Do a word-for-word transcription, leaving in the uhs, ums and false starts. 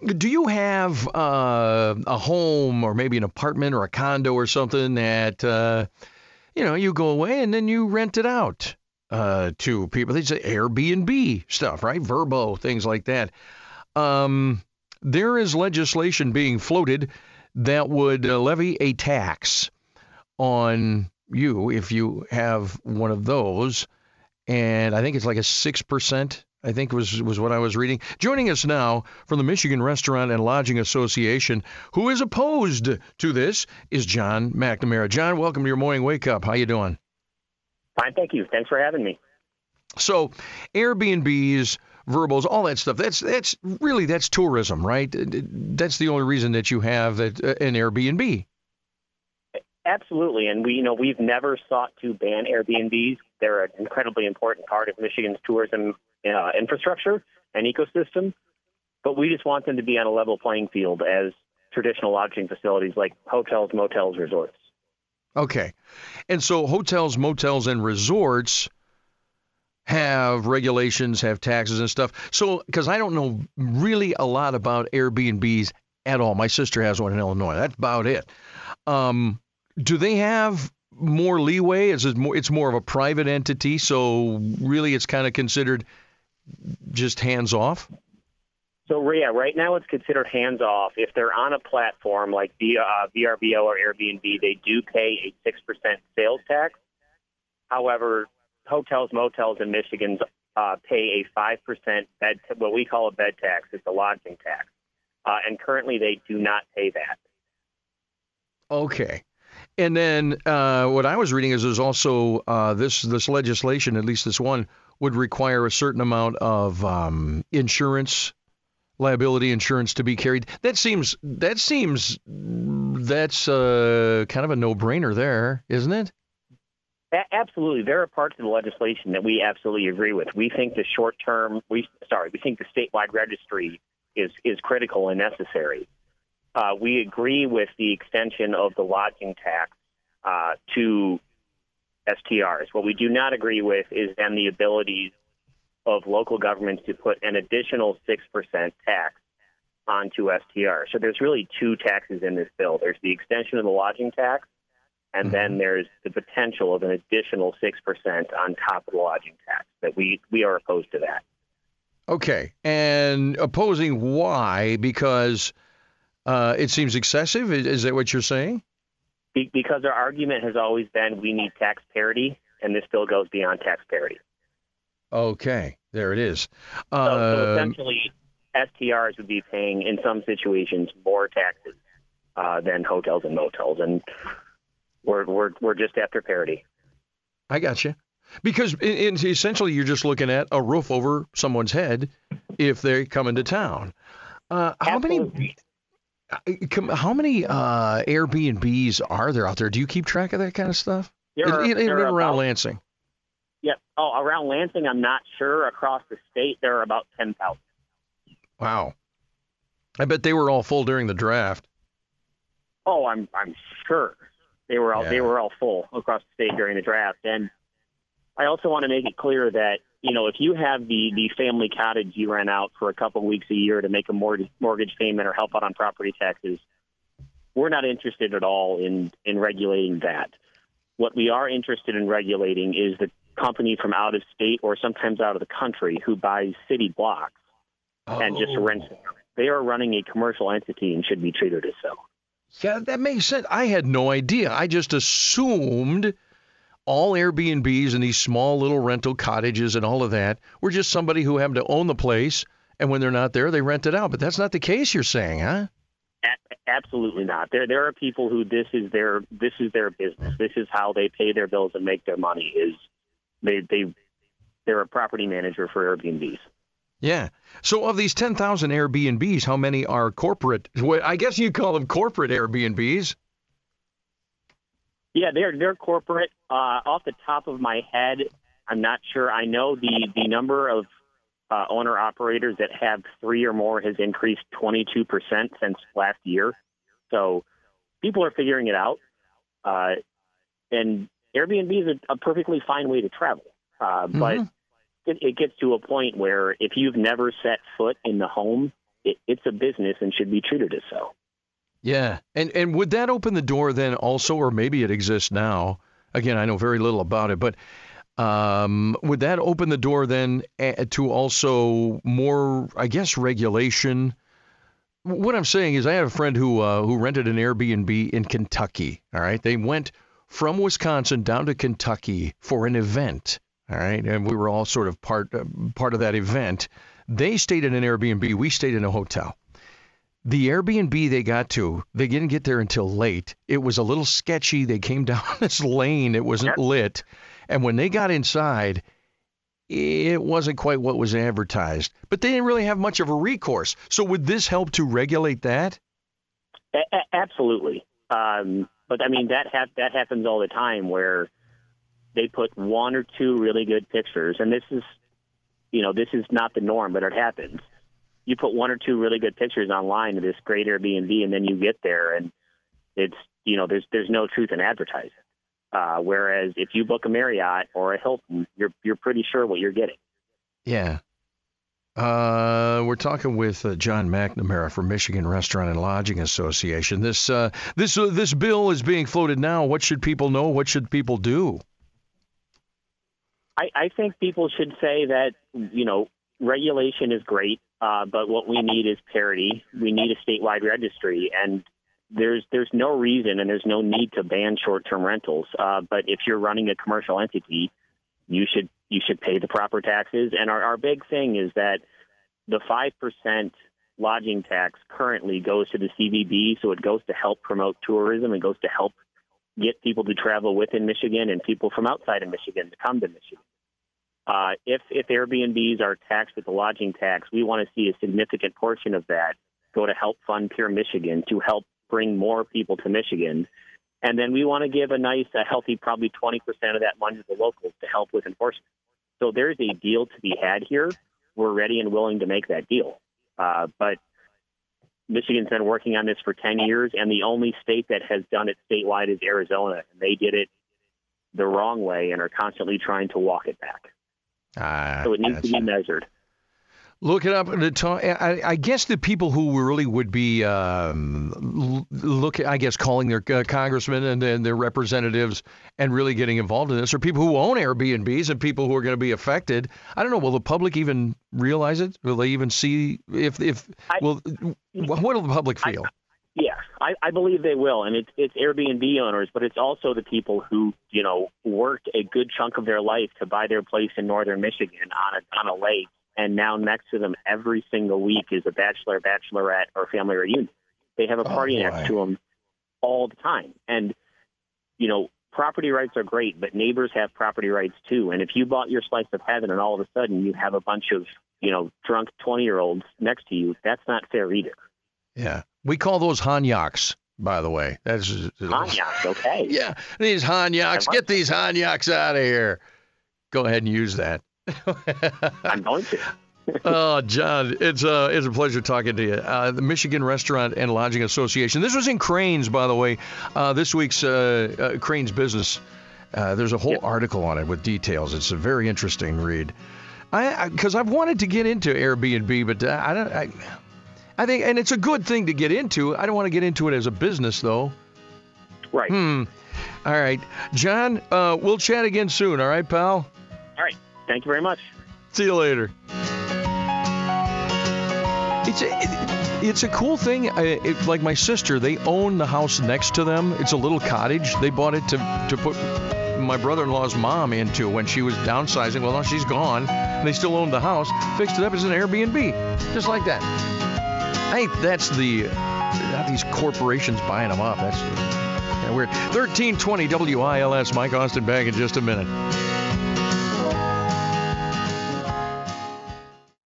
Do you have uh, a home or maybe an apartment or a condo or something that, uh, you know, you go away and then you rent it out uh, to people? They say Airbnb stuff, right? Verbo, things like that. Um, there is legislation being floated that would uh, levy a tax on you if you have one of those. And I think it's like a six percent. I think was was what I was reading. Joining us now from the Michigan Restaurant and Lodging Association, who is opposed to this, is John McNamara. John, welcome to your morning wake up. How you doing? Fine, thank you. Thanks for having me. So, Airbnbs, verbals, all that stuff. That's that's really that's tourism, right? That's the only reason that you have that uh, an Airbnb. Absolutely, and we you know we've never sought to ban Airbnbs. They're an incredibly important part of Michigan's tourism uh, infrastructure and ecosystem, but we just want them to be on a level playing field as traditional lodging facilities like hotels, motels, resorts. Okay. And so hotels, motels, and resorts have regulations, have taxes and stuff. So, because I don't know really a lot about Airbnbs at all. My sister has one in Illinois. That's about it. Um, do they have more leeway? Is it more, it's more of a private entity, so really it's kind of considered just hands off? So, yeah, right now it's considered hands off. If they're on a platform like V R B O or Airbnb, they do pay a six percent sales tax. However, hotels, motels in Michigan uh, pay a five percent bed, what we call a bed tax. It's a lodging tax. Uh, and currently they do not pay that. Okay. And then uh, what I was reading is there's also uh, this this legislation, at least this one, would require a certain amount of um, insurance, liability insurance to be carried. That seems that seems that's uh, kind of a no-brainer there, isn't it? A- absolutely, there are parts of the legislation that we absolutely agree with. We think the short-term, we sorry, we think the statewide registry is is critical and necessary. Uh, we agree with the extension of the lodging tax uh, to S T Rs. What we do not agree with is then the abilities of local governments to put an additional six percent tax onto S T Rs. So there's really two taxes in this bill. There's the extension of the lodging tax, and mm-hmm. then there's the potential of an additional six percent on top of the lodging tax. That we, we are opposed to that. Okay. And opposing why? Because Uh, it seems excessive. Is, is that what you're saying? Be- because our argument has always been we need tax parity, and this bill goes beyond tax parity. Okay, there it is. Uh, so, so um, essentially, S T Rs would be paying, in some situations, more taxes uh, than hotels and motels, and we're we're we're just after parity. I got you. Because in, in, essentially, you're just looking at a roof over someone's head if they come into town. Uh, how Absolutely. many? How many uh, Airbnbs are there out there? Do you keep track of that kind of stuff? There are, in, in, there are around about, Lansing. Yeah. Oh, around Lansing, I'm not sure. Across the state, there are about ten thousand. Wow. I bet they were all full during the draft. Oh, I'm I'm sure they were all yeah. they were all full across the state during the draft. And I also want to make it clear that, you know, if you have the, the family cottage you rent out for a couple of weeks a year to make a mortgage, mortgage payment or help out on property taxes, we're not interested at all in, in regulating that. What we are interested in regulating is the company from out of state or sometimes out of the country who buys city blocks oh. and just rents them. They are running a commercial entity and should be treated as so. Yeah, that makes sense. I had no idea. I just assumed all Airbnbs and these small little rental cottages and all of that were just somebody who happened to own the place, and when they're not there, they rent it out. But that's not the case, you're saying, huh? A- absolutely not. There there are people who this is their this is their business. This is how they pay their bills and make their money. Is they they they're a property manager for Airbnbs. Yeah. So of these ten thousand Airbnbs, how many are corporate? Well, I guess you call them corporate Airbnbs. Yeah, they're they're corporate. Uh, off the top of my head, I'm not sure. I know the, the number of uh, owner-operators that have three or more has increased twenty-two percent since last year. So people are figuring it out. Uh, and Airbnb is a, a perfectly fine way to travel. Uh, but mm-hmm. it, it gets to a point where if you've never set foot in the home, it, it's a business and should be treated as so. Yeah. And and would that open the door then also, or maybe it exists now? Again, I know very little about it, but um, would that open the door then to also more, I guess, regulation? What I'm saying is I had a friend who uh, who rented an Airbnb in Kentucky. All right. They went from Wisconsin down to Kentucky for an event. All right. And we were all sort of part uh, part of that event. They stayed in an Airbnb. We stayed in a hotel. The Airbnb they got to, they didn't get there until late. It was a little sketchy. They came down this lane. It wasn't lit. And when they got inside, it wasn't quite what was advertised. But they didn't really have much of a recourse. So would this help to regulate that? A- absolutely. Um, but, I mean, that ha- that happens all the time where they put one or two really good pictures. And this is, you know, this is not the norm, but it happens. You put one or two really good pictures online of this great Airbnb, and then you get there, and it's, you know, there's there's no truth in advertising. Uh, whereas if you book a Marriott or a Hilton, you're you're pretty sure what you're getting. Yeah. Uh, we're talking with uh, John McNamara from Michigan Restaurant and Lodging Association. This uh, this uh, this bill is being floated now. What should people know? What should people do? I, I think people should say that, you know, regulation is great. Uh, but what we need is parity. We need a statewide registry, and there's there's no reason and there's no need to ban short-term rentals. Uh, but if you're running a commercial entity, you should you should pay the proper taxes. And our, our big thing is that the five percent lodging tax currently goes to the C V B, so it goes to help promote tourism. It goes to help get people to travel within Michigan and people from outside of Michigan to come to Michigan. Uh, if if Airbnbs are taxed with the lodging tax, we want to see a significant portion of that go to help fund Pure Michigan, to help bring more people to Michigan. And then we want to give a nice, a healthy, probably twenty percent of that money to the locals to help with enforcement. So there's a deal to be had here. We're ready and willing to make that deal. Uh, but Michigan's been working on this for ten years, and the only state that has done it statewide is Arizona. And they did it the wrong way and are constantly trying to walk it back. Ah, so it needs to be measured. Look it up. I, I guess the people who really would be um, look, I guess, calling their uh, congressmen and, and their representatives and really getting involved in this are people who own Airbnbs and people who are going to be affected. I don't know. Will the public even realize it? Will they even see if if I, will? What will the public feel? I, Yeah, I, I believe they will, and it's it's Airbnb owners, but it's also the people who, you know, worked a good chunk of their life to buy their place in northern Michigan on a on a lake, and now next to them every single week is a bachelor, bachelorette, or family reunion. They have a party oh, next to them all the time, and you know, property rights are great, but neighbors have property rights too. And if you bought your slice of heaven, and all of a sudden you have a bunch of, you know, drunk twenty-year-olds next to you, that's not fair either. Yeah. We call those hanyaks, by the way. That's hanyaks, okay. Yeah, these hanyaks. Get these hanyaks out of here. Go ahead and use that. I'm going to. Oh, John, it's uh, it's a pleasure talking to you. Uh, the Michigan Restaurant and Lodging Association. This was in Crain's, by the way. Uh, this week's uh, uh, Crain's Business. Uh, there's a whole yep. article on it with details. It's a very interesting read. I because I've wanted to get into Airbnb, but uh, I don't. I, I think, and it's a good thing to get into. I don't want to get into it as a business, though. Right. Hmm. All right. John, uh, we'll chat again soon. All right, pal? All right. Thank you very much. See you later. It's a, it, it's a cool thing. I, it, like my sister, they own the house next to them. It's a little cottage. They bought it to, to put my brother-in-law's mom into when she was downsizing. Well, now she's gone. They still own the house. Fixed it up as an Airbnb. Just like that. I think that's the, not these corporations buying them up. That's kind of weird. thirteen twenty W I L S, Mike Austin back in just a minute.